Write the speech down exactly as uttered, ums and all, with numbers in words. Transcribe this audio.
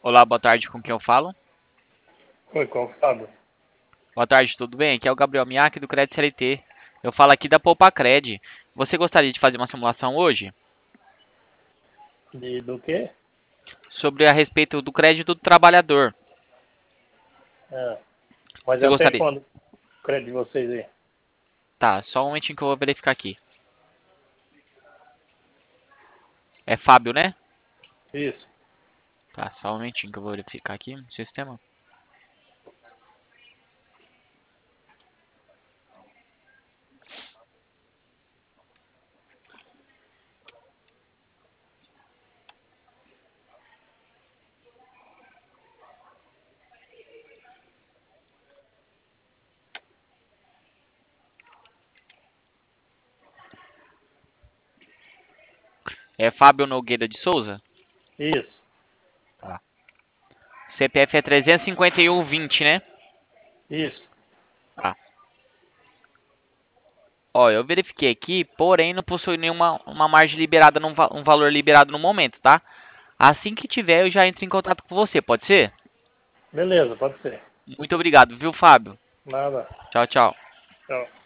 Olá, boa tarde, com quem eu falo? Oi, qual o Fábio? Boa tarde, tudo bem? Aqui é o Gabriel Miaki do Credit C L T. Eu falo aqui da Poupa Cred. Você gostaria de fazer uma simulação hoje De, do quê? sobre a respeito do crédito do trabalhador? Ah, mas Você é até gostaria? quando o crédito de vocês aí? Tá, só um momentinho que eu vou verificar aqui. É Fábio, né? Isso. Tá, só um momentinho que eu vou verificar aqui no sistema. É Fábio Nogueira de Souza? Isso. Tá. C P F é trezentos e cinquenta e um vinte, né? Isso. Tá. Ó, eu verifiquei aqui, porém não possui nenhuma uma margem liberada, num, va- um valor liberado no momento, tá? Assim que tiver, eu já entro em contato com você, pode ser? Beleza, pode ser. Muito obrigado, viu, Fábio? Nada. Tchau, tchau. Tchau.